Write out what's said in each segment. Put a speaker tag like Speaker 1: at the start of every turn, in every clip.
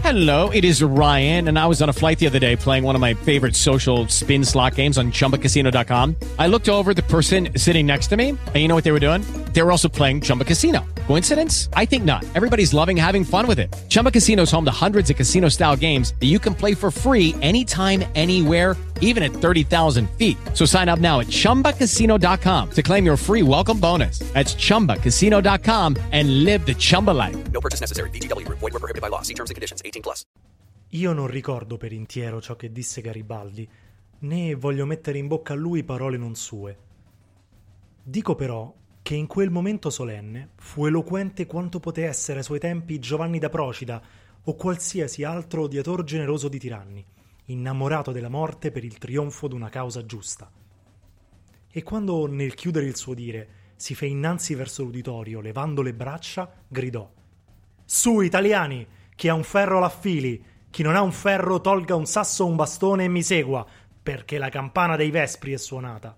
Speaker 1: Hello, it is Ryan, and I was on a flight the other day playing one of my favorite social spin slot games on ChumbaCasino.com. I looked over at the person sitting next to me, and you know what they were doing? They were also playing Chumba Casino. Coincidence? I think not. Everybody's loving having fun with it. Chumba Casino is home to hundreds of casino-style games that you can play for free anytime, anywhere, even at 30,000 feet. So sign up now at ChumbaCasino.com to claim your free welcome bonus. That's ChumbaCasino.com and live the Chumba life.
Speaker 2: No purchase necessary. VGW. Void where prohibited by law. See terms and conditions. 18+.
Speaker 3: Io non ricordo per intero ciò che disse Garibaldi, né voglio mettere in bocca a lui parole non sue. Dico però che in quel momento solenne fu eloquente quanto poté essere ai suoi tempi Giovanni da Procida o qualsiasi altro odiator generoso di tiranni, innamorato della morte per il trionfo d'una causa giusta. E quando nel chiudere il suo dire si fe innanzi verso l'uditorio, levando le braccia, gridò: «Su, italiani! Chi ha un ferro l'affili! Chi non ha un ferro tolga un sasso o un bastone e mi segua, perché la campana dei Vespri è suonata!»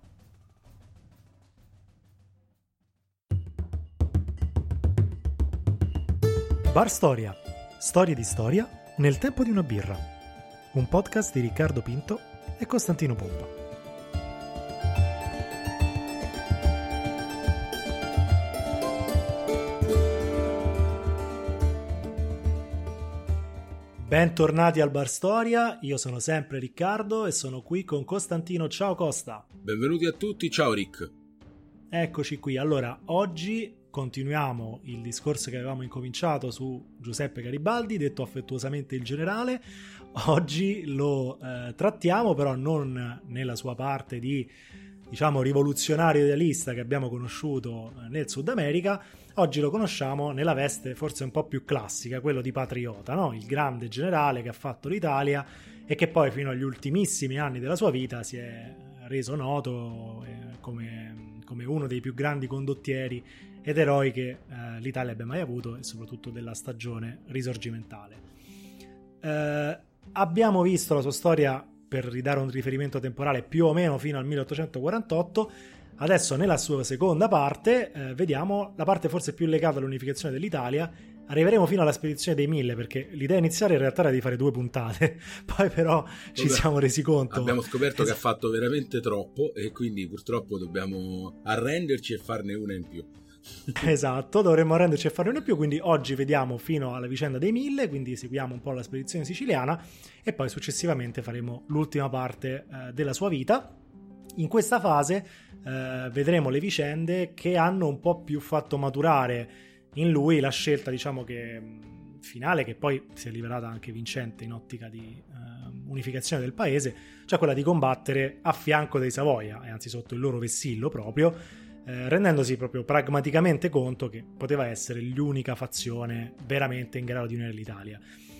Speaker 3: Bar Storia. Storie di storia nel tempo di una birra. Un podcast di Riccardo Pinto e Costantino Pompa. Bentornati al Bar Storia, io sono sempre Riccardo e sono qui con Costantino. Ciao Costa.
Speaker 4: Benvenuti a tutti, ciao Rick.
Speaker 3: Eccoci qui, allora oggi continuiamo il discorso che avevamo incominciato su Giuseppe Garibaldi, detto affettuosamente il generale. Oggi lo trattiamo però non nella sua parte di, diciamo, rivoluzionario idealista che abbiamo conosciuto nel Sud America. Oggi lo conosciamo nella veste forse un po' più classica, quello di patriota, no? Il grande generale che ha fatto l'Italia e che poi fino agli ultimissimi anni della sua vita si è reso noto come uno dei più grandi condottieri ed eroi che l'Italia abbia mai avuto, e soprattutto della stagione risorgimentale. Abbiamo visto la sua storia, per ridare un riferimento temporale, più o meno fino al 1848. Adesso nella sua seconda parte vediamo la parte forse più legata all'unificazione dell'Italia. Arriveremo fino alla spedizione dei 1000, perché l'idea iniziale in realtà era di fare 2 puntate, poi però ci siamo resi conto.
Speaker 4: Abbiamo scoperto che ha fatto veramente troppo e quindi purtroppo dobbiamo arrenderci e farne una in più.
Speaker 3: Esatto, dovremmo arrenderci e farne una in più, quindi oggi vediamo fino alla vicenda dei 1000, quindi seguiamo un po' la spedizione siciliana e poi successivamente faremo l'ultima parte della sua vita. In questa fase vedremo le vicende che hanno un po' più fatto maturare in lui la scelta, diciamo, che finale, che poi si è rivelata anche vincente in ottica di unificazione del paese, cioè quella di combattere a fianco dei Savoia, e anzi sotto il loro vessillo proprio, rendendosi proprio pragmaticamente conto che poteva essere l'unica fazione veramente in grado di unire l'Italia.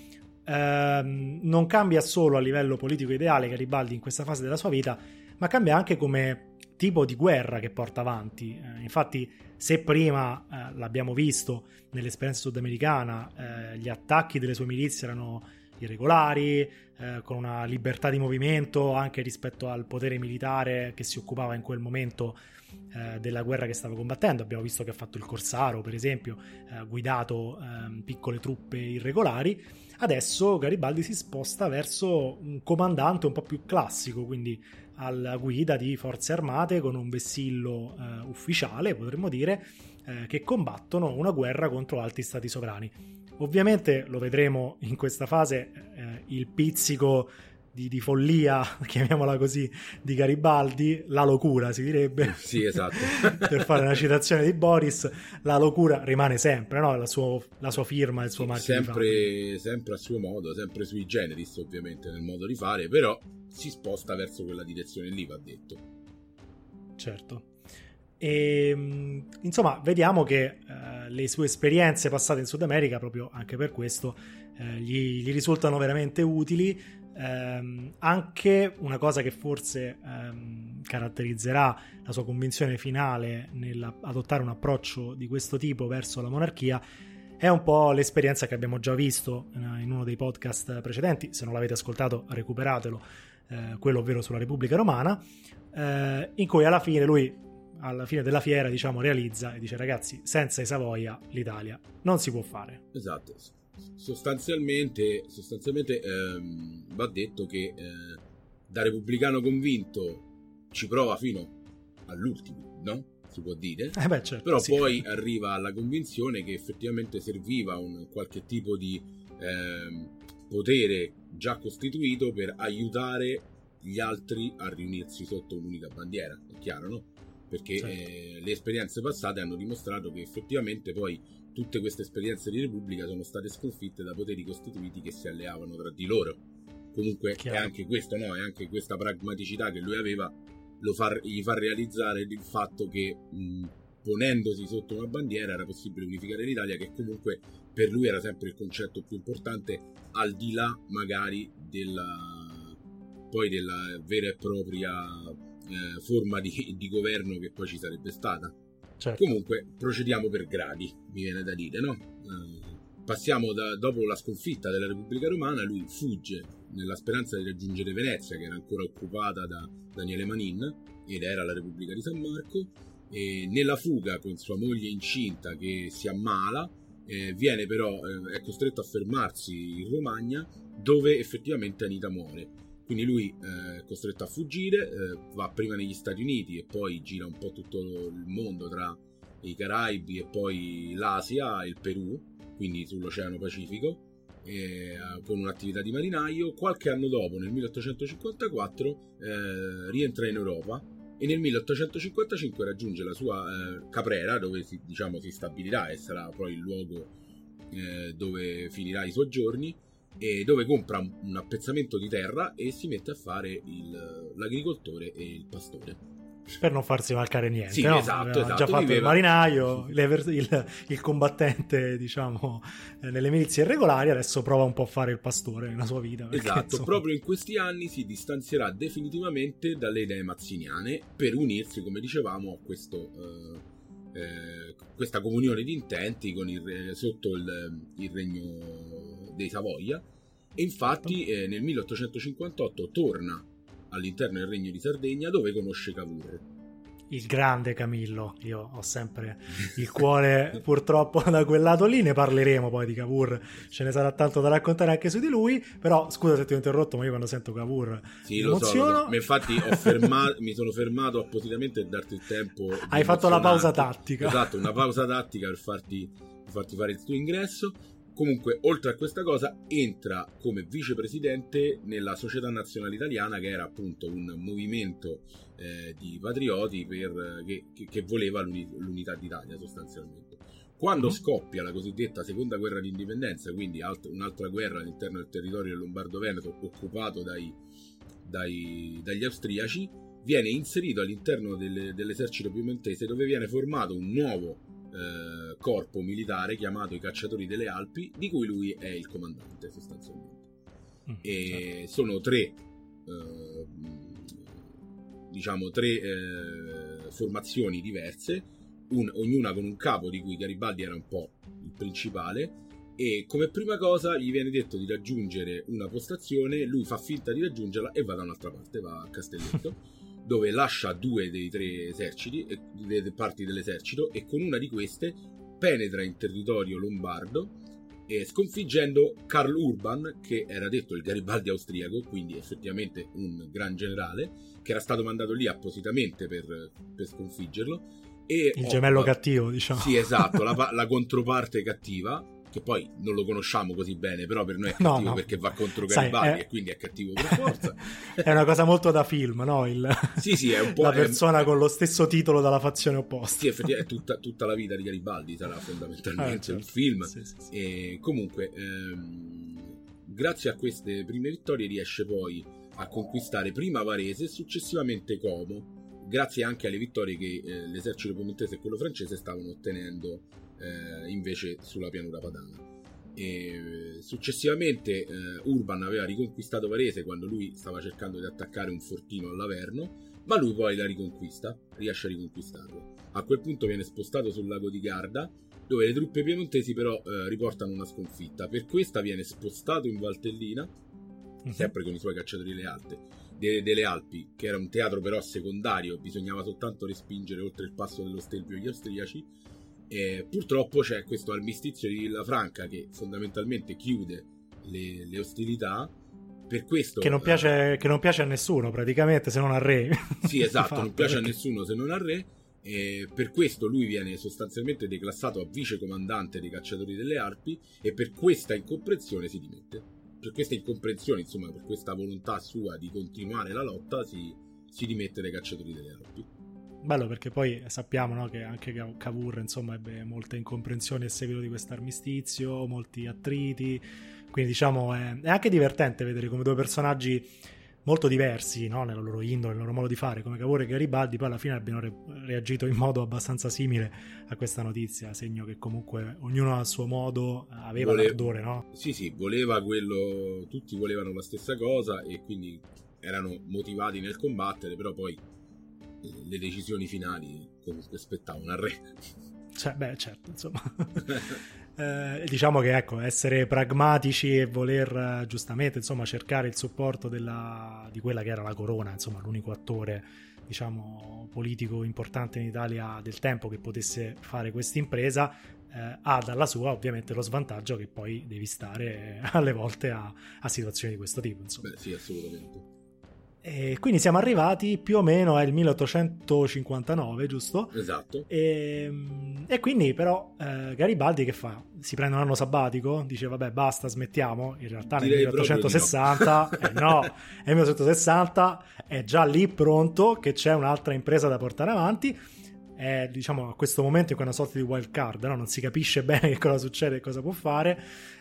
Speaker 3: Non cambia solo a livello politico ideale Garibaldi in questa fase della sua vita, ma cambia anche come tipo di guerra che porta avanti. Infatti, se prima l'abbiamo visto nell'esperienza sudamericana, gli attacchi delle sue milizie erano irregolari, con una libertà di movimento anche rispetto al potere militare che si occupava in quel momento della guerra che stava combattendo. Abbiamo visto che ha fatto il corsaro, per esempio, guidato piccole truppe irregolari. Adesso Garibaldi si sposta verso un comandante un po' più classico, quindi alla guida di forze armate con un vessillo ufficiale, potremmo dire, che combattono una guerra contro altri stati sovrani. Ovviamente lo vedremo in questa fase, il pizzico di follia, chiamiamola così, di Garibaldi, la locura si direbbe.
Speaker 4: Sì, esatto.
Speaker 3: Per fare una citazione di Boris, la locura rimane sempre, no? La sua firma, il suo marchio
Speaker 4: sempre a suo modo, sempre sui generis ovviamente nel modo di fare, però si sposta verso quella direzione lì, va detto.
Speaker 3: Certo. E insomma vediamo che le sue esperienze passate in Sud America, proprio anche per questo, gli risultano veramente utili. Anche una cosa che forse caratterizzerà la sua convinzione finale nell'adottare un approccio di questo tipo verso la monarchia è un po' l'esperienza che abbiamo già visto in uno dei podcast precedenti. Se non l'avete ascoltato, recuperatelo, quello ovvero sulla Repubblica Romana, in cui alla fine della fiera, diciamo, realizza e dice: ragazzi, senza i Savoia l'Italia non si può fare.
Speaker 4: Esatto. sostanzialmente va detto che da repubblicano convinto ci prova fino all'ultimo, no? Si può dire.
Speaker 3: Beh, certo,
Speaker 4: però
Speaker 3: sì.
Speaker 4: poi arriva alla convinzione che effettivamente serviva un qualche tipo di potere già costituito per aiutare gli altri a riunirsi sotto un'unica bandiera, è chiaro, no? Perché
Speaker 3: Certo.
Speaker 4: le esperienze passate hanno dimostrato che effettivamente poi tutte queste esperienze di Repubblica sono state sconfitte da poteri costituiti che si alleavano tra di loro. Comunque
Speaker 3: Chiaro.
Speaker 4: è anche questo, no? È anche questa pragmaticità che lui aveva, gli fa realizzare il fatto che ponendosi sotto una bandiera era possibile unificare l'Italia, che comunque per lui era sempre il concetto più importante, al di là magari della vera e propria forma di governo che poi ci sarebbe stata.
Speaker 3: Certo.
Speaker 4: Comunque procediamo per gradi, mi viene da dire, no? Passiamo dopo la sconfitta della Repubblica Romana, lui fugge nella speranza di raggiungere Venezia, che era ancora occupata da Daniele Manin, ed era la Repubblica di San Marco, e nella fuga con sua moglie incinta che si ammala, viene però, è costretto a fermarsi in Romagna, dove effettivamente Anita muore. Quindi lui è costretto a fuggire, va prima negli Stati Uniti e poi gira un po' tutto il mondo tra i Caraibi e poi l'Asia e il Perù, quindi sull'Oceano Pacifico, con un'attività di marinaio. Qualche anno dopo, nel 1854, rientra in Europa e nel 1855 raggiunge la sua Caprera, dove si stabilirà e sarà poi il luogo dove finirà i suoi giorni, e dove compra un appezzamento di terra e si mette a fare l'agricoltore e il pastore.
Speaker 3: Per non farsi mancare niente,
Speaker 4: Sì,
Speaker 3: no?
Speaker 4: esatto,
Speaker 3: Aveva
Speaker 4: esatto.
Speaker 3: già fatto
Speaker 4: Viveva.
Speaker 3: il marinaio, il combattente, diciamo, nelle milizie irregolari, adesso prova un po' a fare il pastore nella sua vita. Perché,
Speaker 4: Esatto,
Speaker 3: insomma,
Speaker 4: proprio in questi anni si distanzierà definitivamente dalle idee mazziniane per unirsi, come dicevamo, a questa comunione di intenti sotto il regno dei Savoia. E infatti nel 1858 torna all'interno del regno di Sardegna, dove conosce Cavour.
Speaker 3: il grande Camillo, io ho sempre il cuore purtroppo da quel lato lì, ne parleremo poi di Cavour, ce ne sarà tanto da raccontare anche su di lui, però scusa se ti ho interrotto, ma io quando sento Cavour
Speaker 4: Sì,
Speaker 3: mi
Speaker 4: lo so.
Speaker 3: emoziono.
Speaker 4: Ma infatti mi sono fermato appositamente per darti il tempo di
Speaker 3: Hai fatto la pausa
Speaker 4: emozionarti.
Speaker 3: tattica.
Speaker 4: Esatto, una pausa tattica per farti fare il tuo ingresso. Comunque, oltre a questa cosa, entra come vicepresidente nella Società Nazionale Italiana, che era appunto un movimento di patrioti che voleva l'unità d'Italia sostanzialmente. Quando scoppia la cosiddetta seconda guerra di indipendenza, quindi un'altra guerra all'interno del territorio lombardo-veneto occupato dagli austriaci, viene inserito all'interno dell'esercito piemontese, dove viene formato un nuovo corpo militare chiamato i Cacciatori delle Alpi, di cui lui è il comandante sostanzialmente. E sono tre formazioni diverse, ognuna con un capo, di cui Garibaldi era un po' il principale, e come prima cosa gli viene detto di raggiungere una postazione. Lui fa finta di raggiungerla e va da un'altra parte, va a Castelletto dove lascia due dei tre eserciti, delle parti dell'esercito, e con una di queste penetra in territorio lombardo, sconfiggendo Karl Urban, che era detto il Garibaldi austriaco, quindi effettivamente un gran generale, che era stato mandato lì appositamente per sconfiggerlo. E
Speaker 3: il gemello cattivo, diciamo.
Speaker 4: Sì, esatto, la controparte cattiva, che poi non lo conosciamo così bene, però per noi è cattivo, no. Perché va contro Garibaldi e quindi è cattivo per forza.
Speaker 3: È una cosa molto da film, no?
Speaker 4: Sì, è un po'
Speaker 3: la persona con lo stesso titolo dalla fazione opposta.
Speaker 4: Sì, effettivamente tutta la vita di Garibaldi sarà fondamentalmente certo. Un film.
Speaker 3: Sì.
Speaker 4: E comunque grazie a queste prime vittorie riesce poi a conquistare prima Varese e successivamente Como, grazie anche alle vittorie che l'esercito piemontese e quello francese stavano ottenendo invece sulla pianura padana. E successivamente Urban aveva riconquistato Varese quando lui stava cercando di attaccare un fortino all'Averno, ma lui poi la riesce a riconquistarlo. A quel punto viene spostato sul lago di Garda, dove le truppe piemontesi però riportano una sconfitta. Per questa viene spostato in Valtellina, sempre con i suoi cacciatori delle Alpi, che era un teatro però secondario, bisognava soltanto respingere oltre il passo dello Stelvio gli austriaci. Purtroppo c'è questo armistizio di Villafranca che fondamentalmente chiude le ostilità. Per questo
Speaker 3: che non piace a nessuno praticamente, se non al re.
Speaker 4: Sì, esatto, non piace a nessuno se non al re. Per questo lui viene sostanzialmente declassato a vicecomandante dei cacciatori delle Alpi, e per questa incomprensione si dimette. Per questa incomprensione, insomma, per questa volontà sua di continuare la lotta, si dimette dai cacciatori delle Alpi.
Speaker 3: Bello, perché poi sappiamo, no, che anche Cavour, insomma, ebbe molte incomprensioni a seguito di questo armistizio, molti attriti, quindi diciamo è anche divertente vedere come due personaggi molto diversi, no, nella loro indole, nel loro modo di fare, come Cavour e Garibaldi, poi alla fine abbiano reagito in modo abbastanza simile a questa notizia, segno che comunque ognuno a suo modo aveva l'ardore, no?
Speaker 4: Sì, voleva quello, tutti volevano la stessa cosa e quindi erano motivati nel combattere, però poi le decisioni finali comunque spettavano al re.
Speaker 3: Certo, insomma. Diciamo che, ecco, essere pragmatici e voler giustamente, insomma, cercare il supporto di quella che era la corona, insomma, l'unico attore, diciamo, politico importante in Italia del tempo che potesse fare questa impresa, ha dalla sua ovviamente lo svantaggio che poi devi stare alle volte a situazioni di questo tipo, insomma.
Speaker 4: Beh, sì, assolutamente.
Speaker 3: E quindi siamo arrivati più o meno al 1859, giusto?
Speaker 4: Esatto.
Speaker 3: E quindi però Garibaldi che fa? Si prende un anno sabbatico? Dice vabbè basta, smettiamo. In realtà nel 1860 no. Nel 1860 è già lì pronto che c'è un'altra impresa da portare avanti. È, diciamo, a questo momento in una sorta di wild card, no? Non si capisce bene che cosa succede e cosa può fare,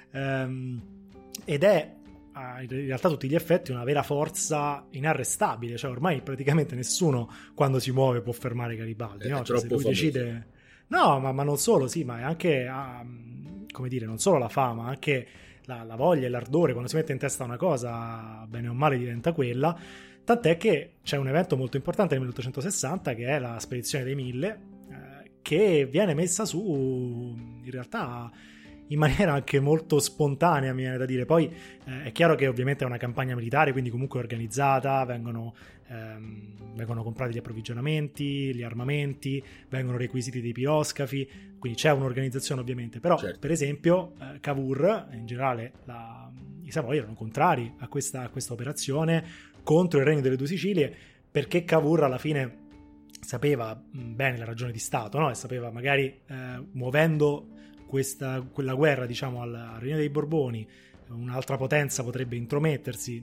Speaker 3: ed è in realtà a tutti gli effetti una vera forza inarrestabile, cioè ormai praticamente nessuno quando si muove può fermare Garibaldi, no? Cioè, se lui decide, no, ma non solo, sì, ma è anche come dire, non solo la fama, anche la voglia e l'ardore, quando si mette in testa una cosa bene o male diventa quella, tant'è che c'è un evento molto importante nel 1860 che è la spedizione dei 1000, che viene messa su in realtà in maniera anche molto spontanea, mi viene da dire. Poi è chiaro che ovviamente è una campagna militare, quindi comunque organizzata, vengono comprati gli approvvigionamenti, gli armamenti, vengono requisiti dei piroscafi, quindi c'è un'organizzazione ovviamente, però certo. Per esempio Cavour, in generale i Savoia erano contrari a questa operazione contro il Regno delle Due Sicilie, perché Cavour alla fine sapeva bene la ragione di Stato, no? E sapeva magari muovendo quella guerra, diciamo, al Regno dei Borboni, un'altra potenza potrebbe intromettersi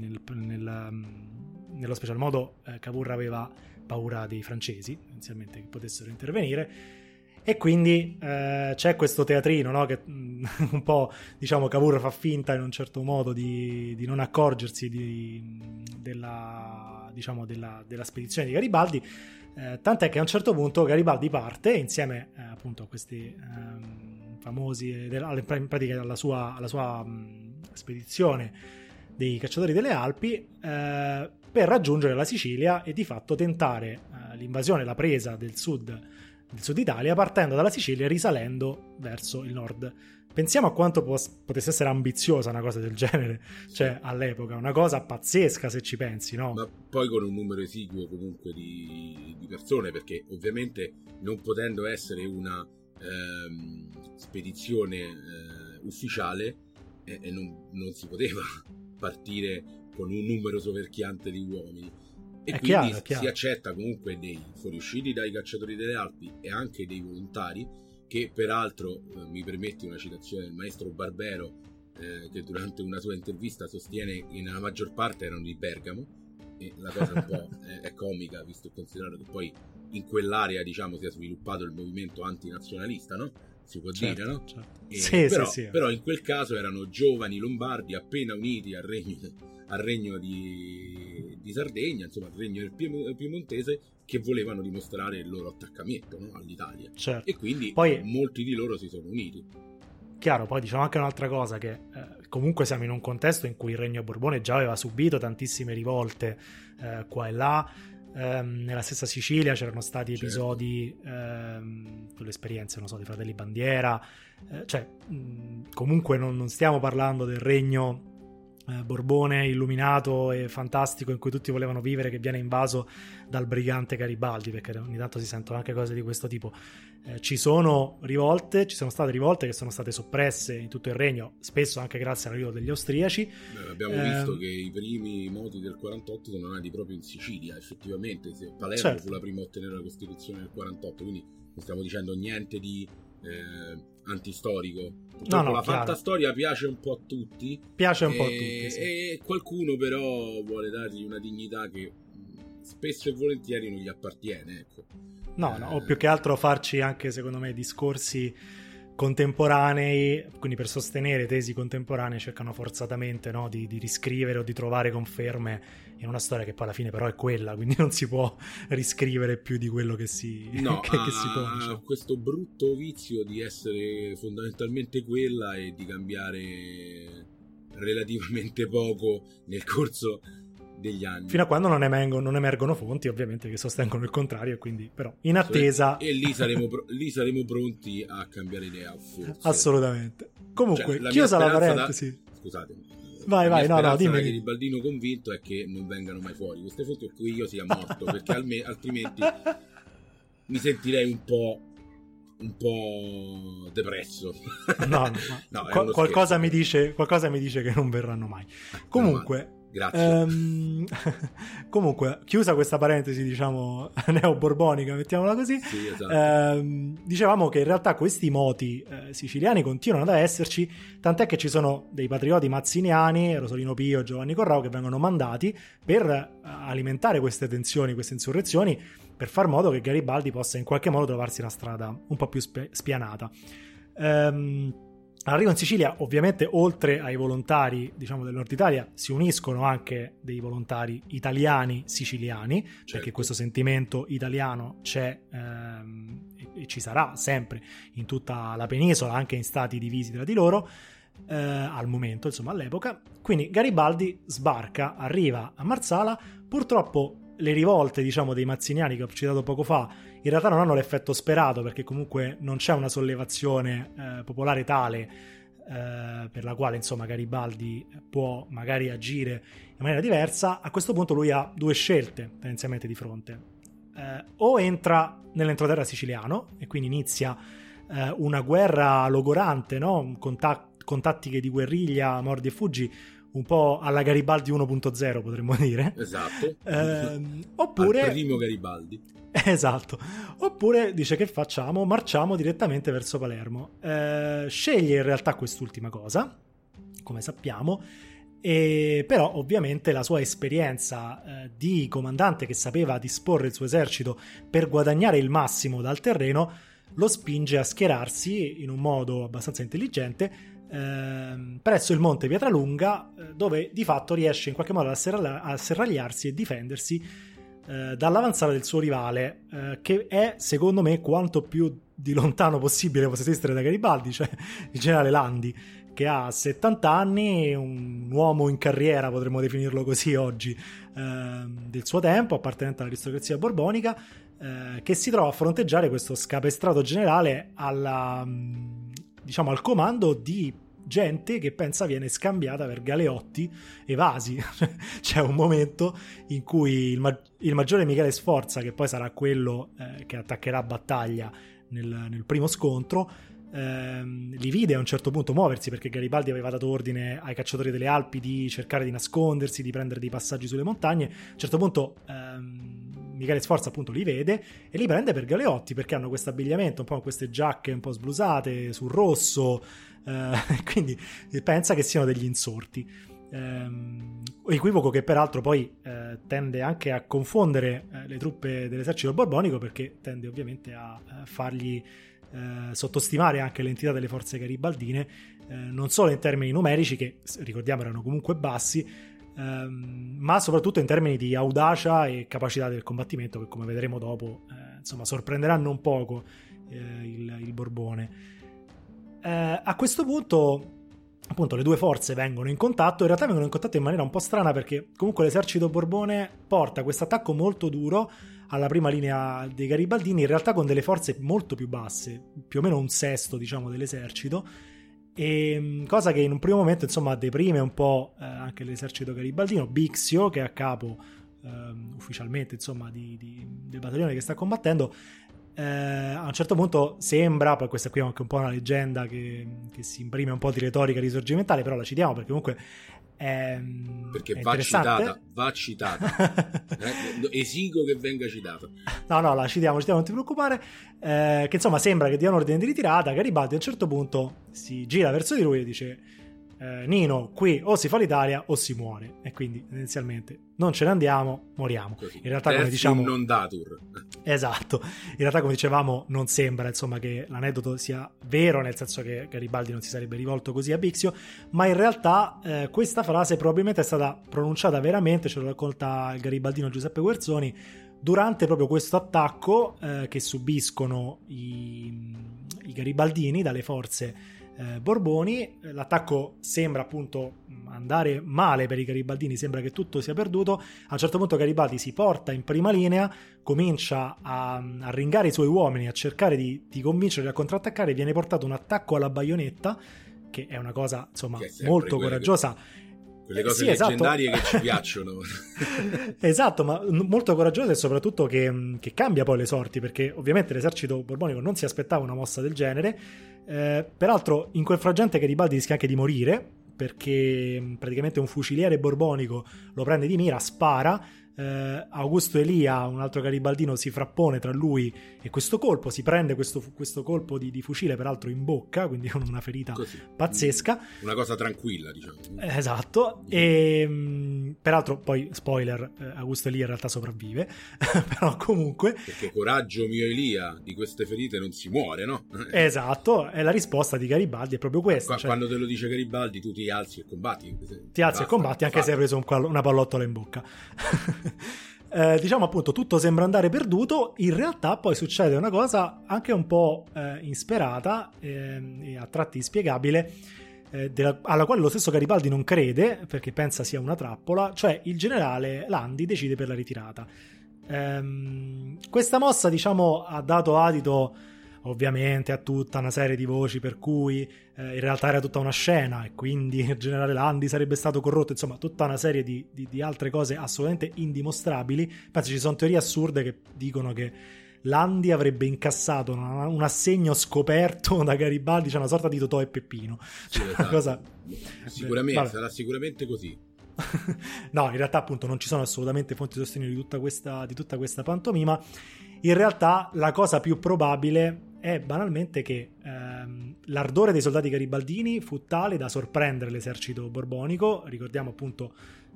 Speaker 3: nello special modo. Cavour aveva paura dei francesi inizialmente che potessero intervenire, e quindi c'è questo teatrino, no? Che un po', diciamo, Cavour fa finta in un certo modo di non accorgersi della spedizione di Garibaldi, tant'è che a un certo punto Garibaldi parte insieme appunto a questi famosi, in pratica alla sua spedizione dei cacciatori delle Alpi, per raggiungere la Sicilia e di fatto tentare l'invasione, la presa del sud Italia, partendo dalla Sicilia e risalendo verso il nord. Pensiamo a quanto potesse essere ambiziosa una cosa del genere, cioè all'epoca, una cosa pazzesca se ci pensi, no?
Speaker 4: Ma poi con un numero esiguo comunque di persone, perché ovviamente non potendo essere una spedizione ufficiale, non si poteva partire con un numero soverchiante di uomini, e quindi si accetta comunque dei fuoriusciti dai cacciatori delle Alpi e anche dei volontari, che peraltro mi permetti una citazione del maestro Barbero, che durante una sua intervista sostiene che nella maggior parte erano di Bergamo, e la cosa un po' è comica, visto e considerato che poi in quell'area, diciamo, si è sviluppato il movimento antinazionalista, no? Si può dire, no?
Speaker 3: Certo.
Speaker 4: Però in quel caso erano giovani lombardi appena uniti al regno di Sardegna, insomma al regno del piemontese, che volevano dimostrare il loro attaccamento, no? All'Italia.
Speaker 3: Certo.
Speaker 4: E quindi
Speaker 3: poi,
Speaker 4: molti di loro si sono uniti.
Speaker 3: Chiaro, poi diciamo anche un'altra cosa, che comunque siamo in un contesto in cui il Regno Borbone già aveva subito tantissime rivolte qua e là. Nella stessa Sicilia c'erano stati episodi, con le esperienze, non so, dei fratelli Bandiera, comunque non stiamo parlando del regno Borbone illuminato e fantastico in cui tutti volevano vivere, che viene invaso dal brigante Garibaldi, perché ogni tanto si sentono anche cose di questo tipo. Ci sono state rivolte che sono state soppresse in tutto il regno, spesso anche grazie all'arrivo degli austriaci.
Speaker 4: Abbiamo visto che i primi moti del 48 sono nati proprio in Sicilia, effettivamente. Palermo fu la prima a ottenere la Costituzione del 48, quindi non stiamo dicendo niente di antistorico. Purtroppo la fantastoria piace un po' a tutti, sì. E qualcuno però vuole dargli una dignità che spesso e volentieri non gli appartiene, ecco.
Speaker 3: O più che altro farci anche, secondo me, discorsi contemporanei, quindi per sostenere tesi contemporanee cercano forzatamente, no, di riscrivere o di trovare conferme in una storia che poi alla fine però è quella, quindi non si può riscrivere più di quello che si pone.
Speaker 4: Ha questo brutto vizio di essere fondamentalmente quella e di cambiare relativamente poco nel corso degli anni,
Speaker 3: fino a quando non emergono fonti ovviamente che sostengono il contrario, e quindi però in attesa,
Speaker 4: e lì saremo pronti a cambiare idea, forse.
Speaker 3: Assolutamente. Comunque, chiusa la parentesi,
Speaker 4: scusatemi,
Speaker 3: vai, no, dimmi.
Speaker 4: Da garibaldino convinto è che non vengano mai fuori queste fonti e qui io sia morto, perché altrimenti mi sentirei un po' depresso. Qualcosa mi dice che non verranno mai. Comunque, grazie.
Speaker 3: Comunque, chiusa questa parentesi, diciamo, neoborbonica, mettiamola così.
Speaker 4: Sì, esatto.
Speaker 3: Dicevamo che in realtà questi moti siciliani continuano ad esserci, tant'è che ci sono dei patrioti mazziniani, Rosolino Pio, Giovanni Corrao, che vengono mandati per alimentare queste tensioni, queste insurrezioni, per far modo che Garibaldi possa in qualche modo trovarsi una strada un po' più spianata. Arrivo in Sicilia, ovviamente, oltre ai volontari, diciamo, del Nord Italia, si uniscono anche dei volontari italiani siciliani, certo, perché questo sentimento italiano c'è e ci sarà sempre in tutta la penisola, anche in stati divisi tra di loro, al momento, insomma, all'epoca. Quindi Garibaldi sbarca, arriva a Marsala. Purtroppo le rivolte, diciamo, dei mazziniani che ho citato poco fa in realtà non hanno l'effetto sperato, perché comunque non c'è una sollevazione popolare tale per la quale, insomma, Garibaldi può magari agire in maniera diversa. A questo punto lui ha due scelte tendenzialmente di fronte: o entra nell'entroterra siciliano e quindi inizia una guerra logorante, no? con tattiche di guerriglia, mordi e fuggi, un po' alla Garibaldi 1.0, potremmo dire.
Speaker 4: Esatto.
Speaker 3: Oppure
Speaker 4: al primo Garibaldi.
Speaker 3: Esatto. Oppure dice: che facciamo? Marciamo direttamente verso Palermo. Sceglie in realtà quest'ultima cosa, come sappiamo, e però ovviamente la sua esperienza di comandante che sapeva disporre il suo esercito per guadagnare il massimo dal terreno lo spinge a schierarsi in un modo abbastanza intelligente presso il monte Pietralunga, dove di fatto riesce in qualche modo a serragliarsi e difendersi dall'avanzata del suo rivale, che è, secondo me, quanto più di lontano possibile possa esistere da Garibaldi, cioè il generale Landi, che ha 70 anni, un uomo in carriera, potremmo definirlo così oggi, del suo tempo, appartenente all'aristocrazia borbonica, che si trova a fronteggiare questo scapestrato generale al comando di gente che pensa viene scambiata per galeotti evasi. C'è un momento in cui il maggiore Michele Sforza, che poi sarà quello che attaccherà battaglia nel primo scontro, li vide a un certo punto muoversi, perché Garibaldi aveva dato ordine ai cacciatori delle Alpi di cercare di nascondersi, di prendere dei passaggi sulle montagne. A un certo punto Michele Sforza appunto li vede e li prende per galeotti, perché hanno questo abbigliamento, un po' queste giacche un po' sblusate sul rosso, quindi pensa che siano degli insorti. Equivoco che peraltro poi tende anche a confondere le truppe dell'esercito borbonico, perché tende ovviamente a fargli sottostimare anche l'entità delle forze garibaldine, non solo in termini numerici, che ricordiamo erano comunque bassi, ma soprattutto in termini di audacia e capacità del combattimento, che, come vedremo dopo, insomma, sorprenderanno un poco il Borbone. A questo punto, appunto, le due forze vengono in contatto. In realtà vengono in contatto in maniera un po' strana, perché comunque l'esercito Borbone porta questo attacco molto duro alla prima linea dei garibaldini, in realtà con delle forze molto più basse, più o meno un sesto, diciamo, dell'esercito, e cosa che in un primo momento insomma deprime un po' anche l'esercito garibaldino. Bixio, che è a capo ufficialmente insomma del battaglione che sta combattendo, a un certo punto sembra, poi questa qui è anche un po' una leggenda che si imprime un po' di retorica risorgimentale, però la citiamo perché comunque
Speaker 4: perché
Speaker 3: è
Speaker 4: va citata. Esigo che venga citata.
Speaker 3: No, la citiamo, non ti preoccupare. Che insomma sembra che dia un ordine di ritirata. Garibaldi a un certo punto si gira verso di lui e dice: Nino, qui o si fa l'Italia o si muore. E quindi tendenzialmente non ce ne andiamo, moriamo.
Speaker 4: Così.
Speaker 3: In realtà, come diciamo,
Speaker 4: non datur.
Speaker 3: Esatto. In realtà, come dicevamo, non sembra insomma che l'aneddoto sia vero, nel senso che Garibaldi non si sarebbe rivolto così a Bixio, ma in realtà questa frase probabilmente è stata pronunciata veramente, ce lo racconta il garibaldino Giuseppe Guerzoni, durante proprio questo attacco che subiscono i garibaldini dalle forze Borboni. L'attacco sembra appunto andare male per i garibaldini, sembra che tutto sia perduto. A un certo punto Garibaldi si porta in prima linea, comincia a ringare i suoi uomini, a cercare di convincerli a contrattaccare. Viene portato un attacco alla baionetta, che è una cosa insomma molto coraggiosa.
Speaker 4: Quelle cose
Speaker 3: sì,
Speaker 4: leggendarie
Speaker 3: esatto.
Speaker 4: che ci piacciono.
Speaker 3: Esatto, ma molto coraggiosa, e soprattutto che cambia poi le sorti, perché ovviamente l'esercito borbonico non si aspettava una mossa del genere. Peraltro in quel frangente Garibaldi rischia anche di morire, perché praticamente un fuciliere borbonico lo prende di mira, spara. Augusto Elia, un altro garibaldino, si frappone tra lui e questo colpo, si prende questo colpo di fucile, peraltro in bocca, quindi con una ferita pazzesca.
Speaker 4: Una cosa tranquilla, diciamo.
Speaker 3: Esatto. E peraltro poi spoiler, Augusto Elia in realtà sopravvive. Però comunque,
Speaker 4: perché coraggio mio Elia, di queste ferite non si muore, no?
Speaker 3: Esatto, e la risposta di Garibaldi è proprio questa.
Speaker 4: Quando te lo dice Garibaldi tu ti alzi e combatti.
Speaker 3: Ti alzi e combatti anche se hai preso una pallottola in bocca. Diciamo appunto tutto sembra andare perduto. In realtà poi succede una cosa anche un po' insperata e a tratti inspiegabile, alla quale lo stesso Garibaldi non crede, perché pensa sia una trappola. Cioè il generale Landi decide per la ritirata. Questa mossa, diciamo, ha dato adito ovviamente a tutta una serie di voci per cui in realtà era tutta una scena e quindi il generale Landi sarebbe stato corrotto, insomma tutta una serie di altre cose assolutamente indimostrabili. Penso ci sono teorie assurde che dicono che Landi avrebbe incassato un assegno scoperto da Garibaldi, cioè una sorta di Totò e Peppino.
Speaker 4: Sì, esatto.
Speaker 3: Cosa...
Speaker 4: Sicuramente sarà sicuramente così.
Speaker 3: No, in realtà appunto non ci sono assolutamente fonti di sostegno di tutta questa pantomima. In realtà la cosa più probabile è banalmente che l'ardore dei soldati garibaldini fu tale da sorprendere l'esercito borbonico. Ricordiamo appunto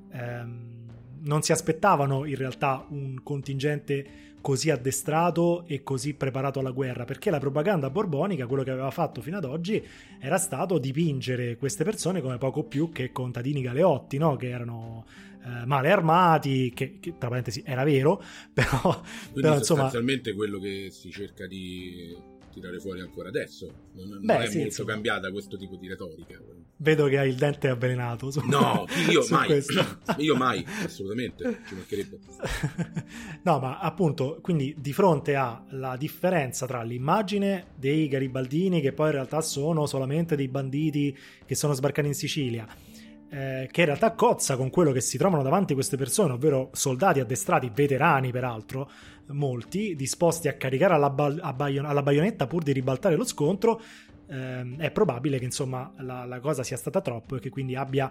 Speaker 3: non si aspettavano in realtà un contingente così addestrato e così preparato alla guerra, perché la propaganda borbonica, quello che aveva fatto fino ad oggi, era stato dipingere queste persone come poco più che contadini galeotti, no? Che erano male armati, che tra parentesi era vero, però
Speaker 4: sostanzialmente insomma... quello che si cerca di tirare fuori ancora adesso non è sì, molto insomma... cambiata questo tipo di retorica.
Speaker 3: Vedo che hai il dente avvelenato
Speaker 4: no, io mai assolutamente, ci mancherebbe.
Speaker 3: No, ma appunto, quindi di fronte alla differenza tra l'immagine dei garibaldini, che poi in realtà sono solamente dei banditi che sono sbarcati in Sicilia, che in realtà cozza con quello che si trovano davanti queste persone, ovvero soldati addestrati, veterani peraltro, molti, disposti a caricare alla baionetta pur di ribaltare lo scontro, è probabile che insomma la cosa sia stata troppo e che quindi abbia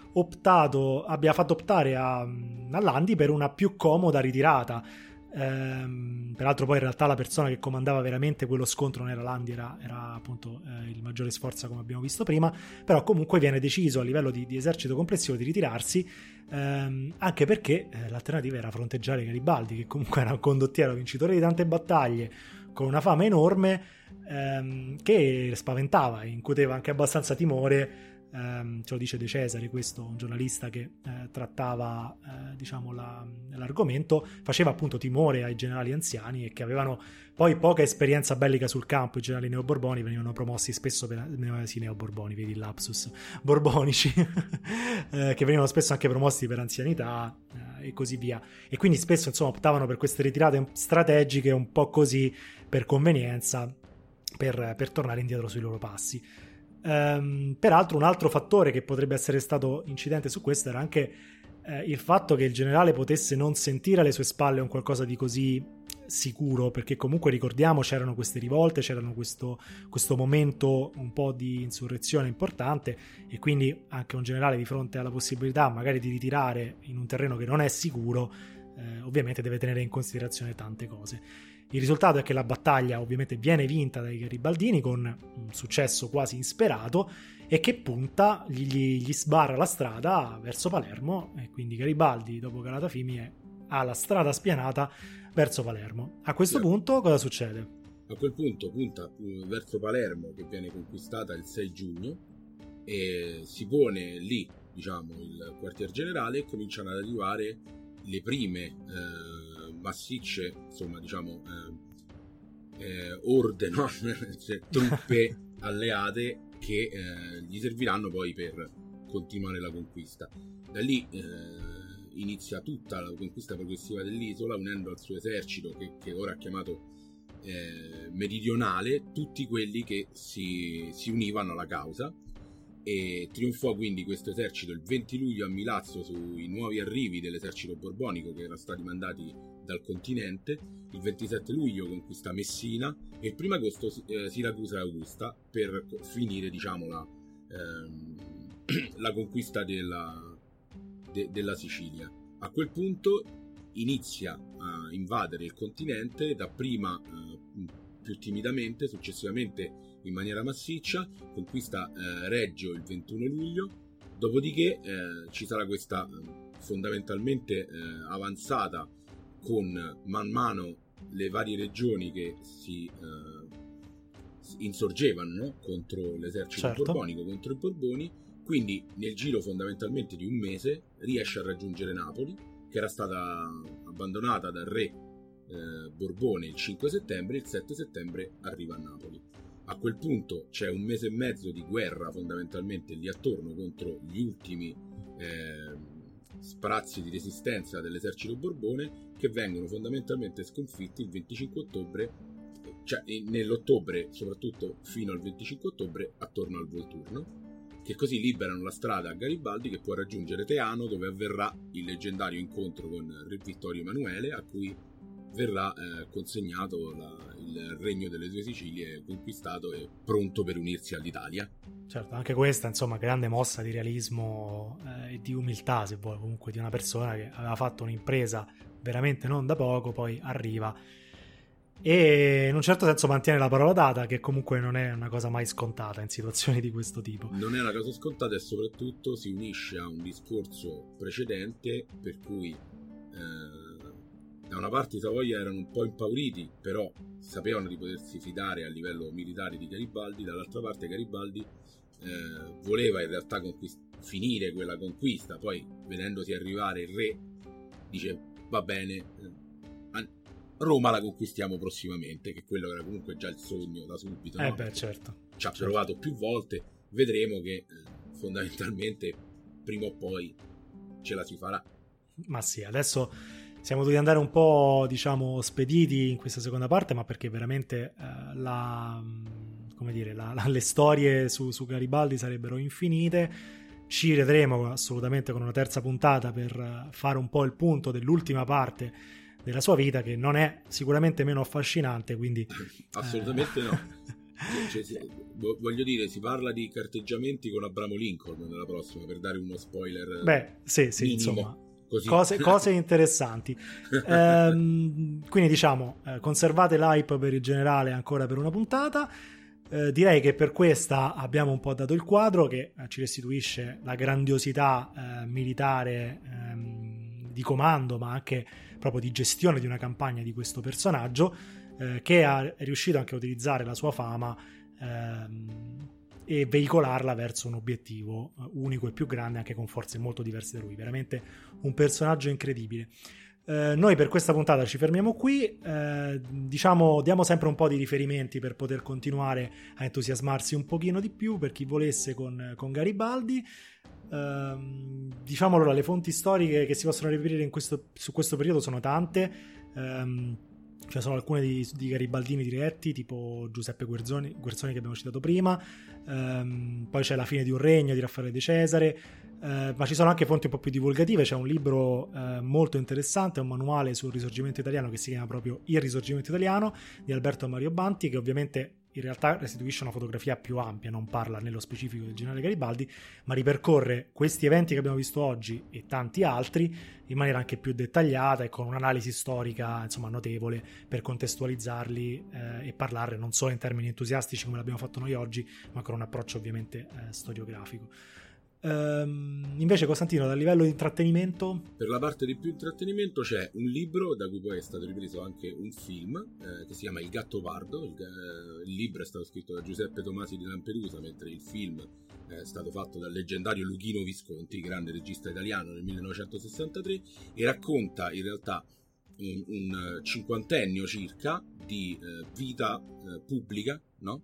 Speaker 3: fatto optare a Landi per una più comoda ritirata. Peraltro poi in realtà la persona che comandava veramente quello scontro non era Landi, era appunto il maggiore Sforza, come abbiamo visto prima. Però comunque viene deciso a livello di esercito complessivo di ritirarsi, anche perché l'alternativa era fronteggiare Garibaldi, che comunque era un condottiero vincitore di tante battaglie, con una fama enorme, che spaventava e incuteva anche abbastanza timore. Ce lo dice De Cesare, questo un giornalista che trattava diciamo l'argomento, faceva appunto timore ai generali anziani e che avevano poi poca esperienza bellica sul campo. I generali neoborboni venivano promossi spesso neoborboni, vedi il lapsus, borbonici che venivano spesso anche promossi per anzianità e così via, e quindi spesso insomma optavano per queste ritirate strategiche un po' così per convenienza, per tornare indietro sui loro passi. Peraltro un altro fattore che potrebbe essere stato incidente su questo era anche il fatto che il generale potesse non sentire alle sue spalle un qualcosa di così sicuro, perché comunque ricordiamo c'erano queste rivolte, c'erano questo momento un po' di insurrezione importante, e quindi anche un generale di fronte alla possibilità magari di ritirare in un terreno che non è sicuro, ovviamente deve tenere in considerazione tante cose. Il risultato è che la battaglia ovviamente viene vinta dai garibaldini con un successo quasi insperato, e che punta, gli sbarra la strada verso Palermo, e quindi Garibaldi, dopo Calatafimi, ha la strada spianata verso Palermo. A questo punto cosa succede?
Speaker 4: A quel punto punta verso Palermo, che viene conquistata il 6 giugno, e si pone lì, diciamo, il quartier generale, e cominciano ad arrivare le prime massicce, insomma, diciamo, orde, no? Cioè, truppe alleate che gli serviranno poi per continuare la conquista. Da lì inizia tutta la conquista progressiva dell'isola, unendo al suo esercito, che ora è chiamato meridionale, tutti quelli che si univano alla causa, e trionfò quindi questo esercito il 20 luglio a Milazzo sui nuovi arrivi dell'esercito borbonico che erano stati mandati dal continente. Il 27 luglio conquista Messina e il 1 agosto Siracusa e Augusta, per finire, diciamo, la conquista della Sicilia. A quel punto inizia a invadere il continente, dapprima più timidamente, successivamente in maniera massiccia, conquista Reggio il 21 luglio, dopodiché ci sarà questa fondamentalmente avanzata con man mano le varie regioni che si insorgevano, no? Contro l'esercito borbonico, contro i Borboni. Quindi nel giro fondamentalmente di un mese riesce a raggiungere Napoli, che era stata abbandonata dal re Borbone il 5 settembre, il 7 settembre arriva a Napoli. A quel punto c'è un mese e mezzo di guerra fondamentalmente lì attorno contro gli ultimi sprazzi di resistenza dell'esercito Borbone, che vengono fondamentalmente sconfitti il 25 ottobre, cioè nell'ottobre, soprattutto fino al 25 ottobre, attorno al Volturno, che così liberano la strada a Garibaldi, che può raggiungere Teano, dove avverrà il leggendario incontro con il re Vittorio Emanuele, a cui verrà consegnato il regno delle due Sicilie, conquistato e pronto per unirsi all'Italia.
Speaker 3: Certo, anche questa, insomma, grande mossa di realismo e di umiltà, se vuoi, comunque, di una persona che aveva fatto un'impresa veramente non da poco, poi arriva e in un certo senso mantiene la parola data, che comunque non è una cosa mai scontata in situazioni di questo tipo.
Speaker 4: Non è una cosa scontata, e soprattutto si unisce a un discorso precedente per cui da una parte i Savoia erano un po' impauriti, però sapevano di potersi fidare a livello militare di Garibaldi. Dall'altra parte Garibaldi voleva in realtà finire quella conquista, poi vedendosi arrivare il re dice va bene, Roma la conquistiamo prossimamente, che quello era comunque già il sogno da subito, no?
Speaker 3: Certo.
Speaker 4: Ci ha provato più volte, vedremo che fondamentalmente prima o poi ce la si farà. Ma
Speaker 3: sì, adesso siamo dovuti andare un po', diciamo, spediti in questa seconda parte, ma perché veramente le storie su Garibaldi sarebbero infinite. Ci vedremo assolutamente con una terza puntata per fare un po' il punto dell'ultima parte della sua vita, che non è sicuramente meno affascinante, quindi
Speaker 4: assolutamente no. Voglio dire, si parla di carteggiamenti con Abramo Lincoln nella prossima, per dare uno spoiler. Sì,
Speaker 3: insomma, cose interessanti. Quindi, diciamo, conservate l'hype per il generale ancora per una puntata. Direi che per questa abbiamo un po' dato il quadro, che ci restituisce la grandiosità militare, di comando, ma anche proprio di gestione di una campagna di questo personaggio, che è riuscito anche a utilizzare la sua fama e veicolarla verso un obiettivo unico e più grande, anche con forze molto diverse da lui. Veramente un personaggio incredibile. Noi per questa puntata ci fermiamo qui, diciamo, diamo sempre un po' di riferimenti per poter continuare a entusiasmarsi un pochino di più per chi volesse con Garibaldi. Diciamo, allora, le fonti storiche che si possono reperire su questo periodo sono tante. Cioè sono alcune di garibaldini diretti, tipo Giuseppe Guerzoni che abbiamo citato prima, poi c'è La fine di un regno di Raffaele De Cesare, ma ci sono anche fonti un po' più divulgative. C'è un libro molto interessante, un manuale sul Risorgimento italiano che si chiama proprio Il Risorgimento italiano di Alberto Mario Banti, che ovviamente in realtà restituisce una fotografia più ampia, non parla nello specifico del generale Garibaldi, ma ripercorre questi eventi che abbiamo visto oggi e tanti altri in maniera anche più dettagliata e con un'analisi storica, insomma, notevole, per contestualizzarli e parlarne non solo in termini entusiastici come l'abbiamo fatto noi oggi, ma con un approccio ovviamente storiografico. Invece, Costantino, dal livello di intrattenimento,
Speaker 4: per la parte di più intrattenimento c'è un libro da cui poi è stato ripreso anche un film che si chiama Il Gattopardo. Il libro è stato scritto da Giuseppe Tomasi di Lampedusa, mentre il film è stato fatto dal leggendario Luchino Visconti, grande regista italiano, nel 1963, e racconta in realtà un cinquantennio circa di vita pubblica, no?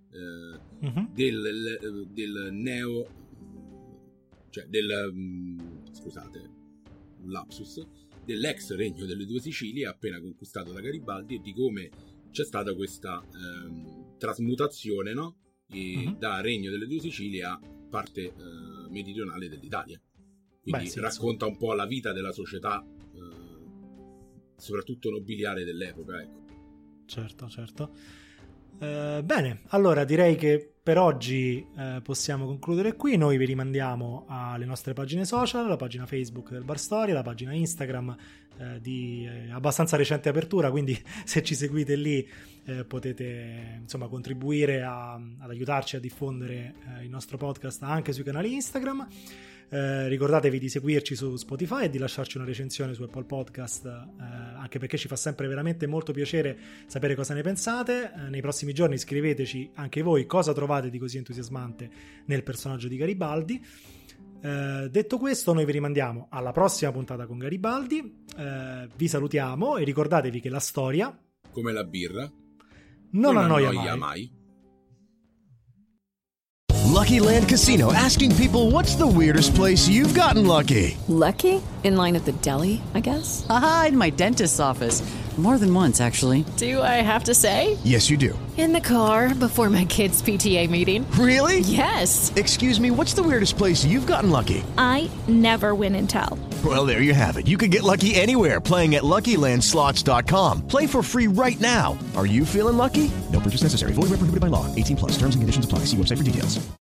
Speaker 4: Del neo, cioè scusate, un lapsus, dell'ex regno delle due Sicilie appena conquistato da Garibaldi, e di come c'è stata questa trasmutazione, no? Da regno delle due Sicilie a parte meridionale dell'Italia. Quindi sì, racconta un po' la vita della società, soprattutto nobiliare dell'epoca, ecco.
Speaker 3: Certo. Bene, allora direi che per oggi possiamo concludere qui. Noi vi rimandiamo alle nostre pagine social, la pagina Facebook del Bar Storia, la pagina Instagram di abbastanza recente apertura, quindi se ci seguite lì potete insomma contribuire ad aiutarci a diffondere il nostro podcast anche sui canali Instagram. Ricordatevi di seguirci su Spotify e di lasciarci una recensione su Apple Podcast, anche perché ci fa sempre veramente molto piacere sapere cosa ne pensate. Nei prossimi giorni scriveteci anche voi cosa trovate di così entusiasmante nel personaggio di Garibaldi. Detto questo, noi vi rimandiamo alla prossima puntata con Garibaldi, vi salutiamo e ricordatevi che la storia,
Speaker 4: come la birra,
Speaker 3: non annoia mai.
Speaker 5: Lucky Land Casino, asking people, what's the weirdest place you've gotten lucky?
Speaker 6: Lucky? In line at the deli, I guess?
Speaker 7: Aha, in my dentist's office. More than once, actually.
Speaker 6: Do I have to say?
Speaker 5: Yes, you do.
Speaker 6: In the car before my kids' PTA meeting.
Speaker 5: Really?
Speaker 6: Yes.
Speaker 5: Excuse me, what's the weirdest place you've gotten lucky?
Speaker 8: I never win and tell.
Speaker 5: Well, there you have it. You can get lucky anywhere, playing at LuckyLandSlots.com. Play for free right now. Are you feeling lucky? No purchase necessary. Void where prohibited by law. 18+. Terms and conditions apply. See website for details.